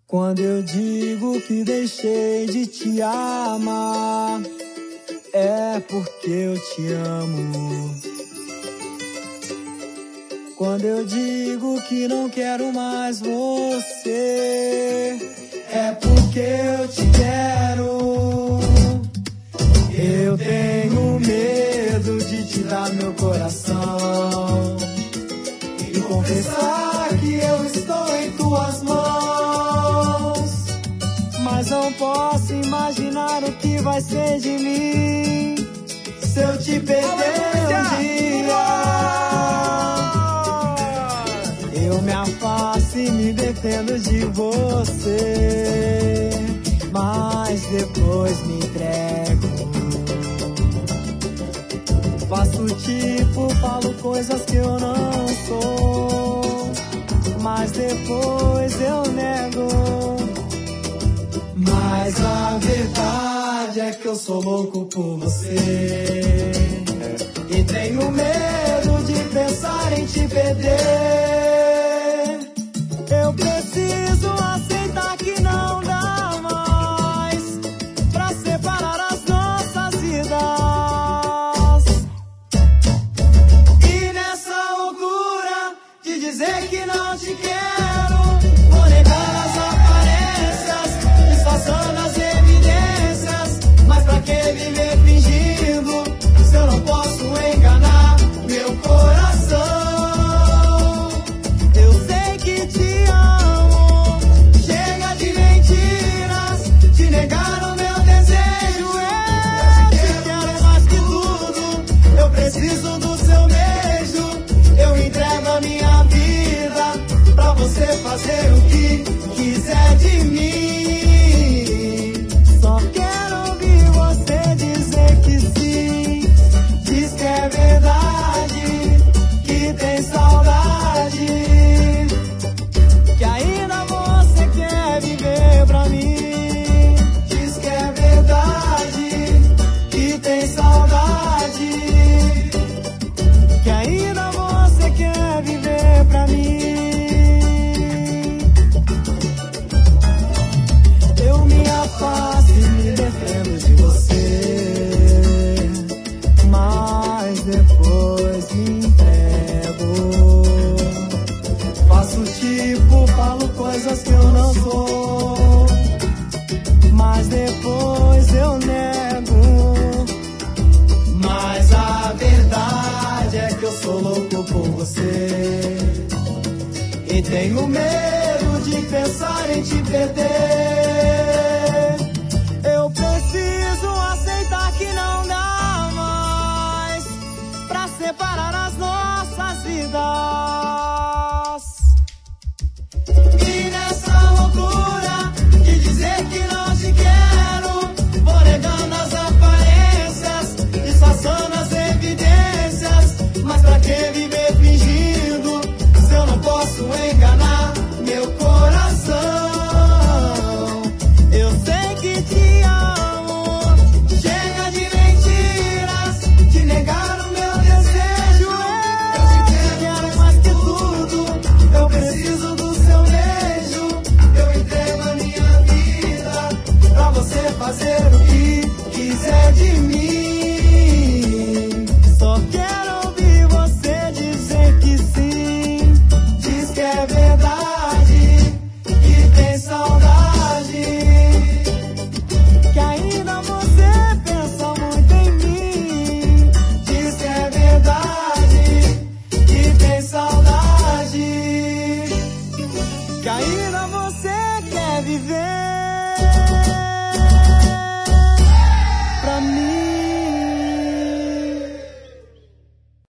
Quando eu digo que deixei de te amar, é porque eu te amo. Quando eu digo que não quero mais você, é porque eu te quero. Eu tenho medo de te dar meu coração e confessar que eu estou em tuas mãos. Mas não posso imaginar o que vai ser de mim se eu te perder um dia. Eu me afasto e me defendo de você, mas depois me entrego. Faço tipo, falo coisas que eu não sou, mas depois eu nego. Mas a verdade é que eu sou louco por você e tenho medo de pensar em te perder. Eu preciso aceitar que não dá mais pra separar as nossas vidas. E nessa loucura de dizer que não te quero, vou negar as aparências, disfarçando as evidências. Mas pra que viver fingindo se eu não posso enganar meu coração? Eu sei que te amo, chega de mentiras, te negar o meu desejo. Eu te quero mais que tudo, eu preciso do seu beijo. Eu entrego a minha vida pra você fazer o que quiser de mim. Só quero ouvir você dizer que sim, diz que é verdade, que tem saudade, que ainda você quer viver pra mim. Diz que é verdade, que tem saudade, que ainda você quer viver pra mim. Eu me afasto e me defendo de você, mas depois me entrego. Faço tipo, falo coisas que eu não sou, mas depois eu nego. Mas a verdade é que eu sou louco por você e tenho medo de pensar em te perder. Eu preciso aceitar que não dá mais pra separar as nossas vidas.